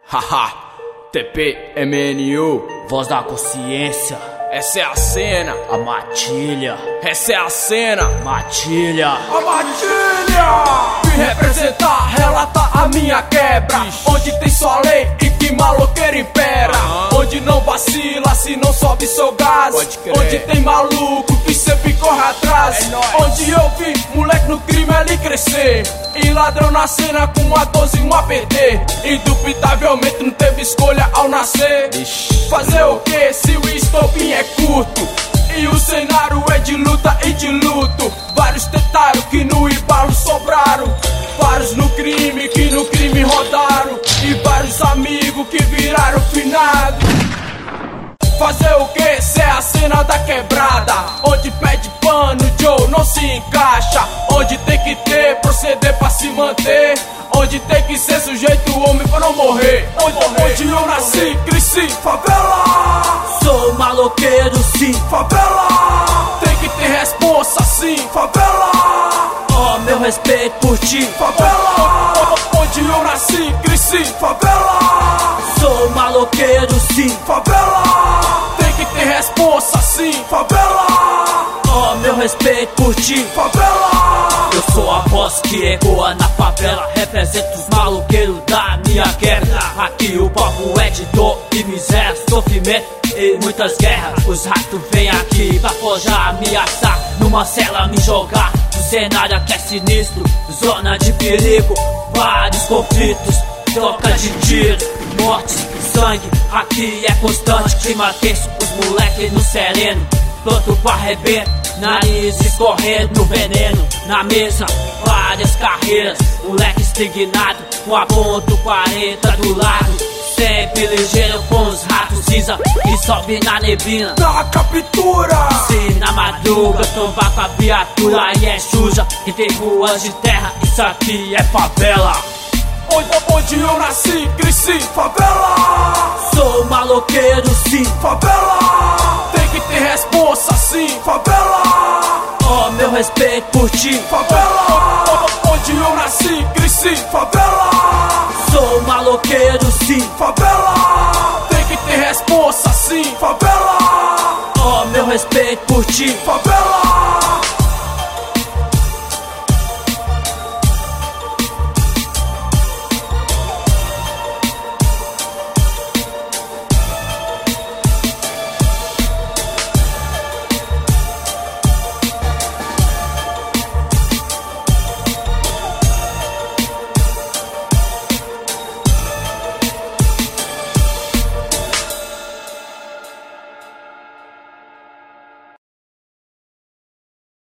Haha, TPMNU, voz da consciência. Essa é a cena, a matilha. Essa é a cena, matilha. A matilha. Vim representar, relatar a minha quebra. Onde tem só lei e que maloqueiro impera. Onde não vacila, se não sobe seu gás. Onde tem maluco que sempre corre atrás. Onde eu vi moleque no crime ali crescer. E ladrão na cena com uma 12 e um APT. Indubitavelmente não teve escolha ao nascer. Fazer o que se o estopim é curto? E o cenário é de luta e de luto. Vários tentaram que no embalo sobraram. Vários no crime que no crime rodaram. E vários amigos que viraram finado. Fazer o que se é a cena da quebrada? Onde pede pano, Joe não se encaixa. Onde tem que ter proceder pra se manter. Onde tem que ser sujeito homem pra não morrer. Onde eu nasci, cresci, favela. Sou maloqueiro sim, favela. Tem que ter responsa sim, favela. Oh, meu respeito por ti, favela. Onde eu nasci, cresci, favela. Sou maloqueiro sim, favela. Tem que ter responsa sim, favela. Oh, meu respeito por ti, favela. Eu sou a voz que ecoa na favela. Represento os maloqueiros da minha guerra. Aqui o papo é de dor e miséria, sofrimento e muitas guerras. Os ratos vêm aqui pra forjar, ameaçar, numa cela me jogar. O cenário que é sinistro, zona de perigo, vários conflitos, troca de tiro, morte, sangue. Aqui é constante, clima tenso, os moleques no sereno, pronto pra arrebento, nariz escorrendo no veneno. Na mesa, várias carreiras, moleque estignado, com a ponto 40 do lado. Sempre ligeiro com os ratos cinza que sobe na neblina da captura. Se na madruga tombar com a viatura aí é suja e tem ruas de terra, isso aqui é favela. Onde eu nasci, cresci, favela. Sou maloqueiro sim, favela. Tem que ter responsa sim, favela. Oh, meu respeito por ti, favela. Onde eu nasci, cresci, favela. Sou maloqueiro sim, favela. Tem que ter responsa sim, favela. Oh, meu respeito por ti, favela.